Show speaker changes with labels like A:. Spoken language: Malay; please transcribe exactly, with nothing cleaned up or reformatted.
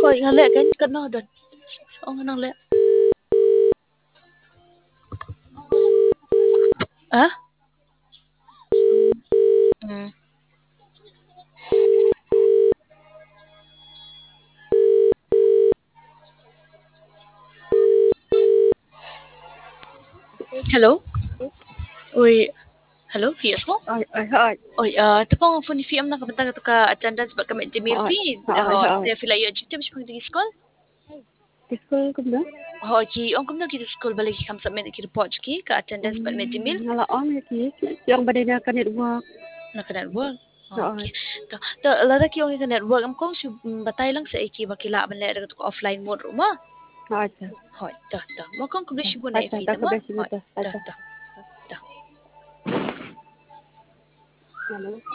A: Oi, ngale kan kana dan. Oh nang le. Ah? Hmm. Hello? Oi, hello, Fias mo?
B: Ay, ay, ay.
A: Oi, ah, tapong phone fi am na kapantang to ka attendance ba kami Gmail
B: Ay,
A: fee.
B: ay,
A: Oh,
B: ay.
A: te fila yo jite bis pang digi school.
B: School ko ba?
A: Oh, ki ong kum na ki school balik ki kam sa men ki report ki ka attendance ba med Gmail.
B: Ngala on ki. Yang badai na ka network.
A: Na ka network.
B: Ay.
A: Okay. To, to lara ki ong ka network am kong si batay lang sa iki bakila ban le ko offline mode ruma.
B: Acha.
A: Hoy, to, to. Mo kong kublish mo na
B: Acha,
A: fi
B: ka
A: mo.
B: beshi
A: Hoy,
B: buta.
A: to,
B: Acha.
A: to. To.
B: Ngala.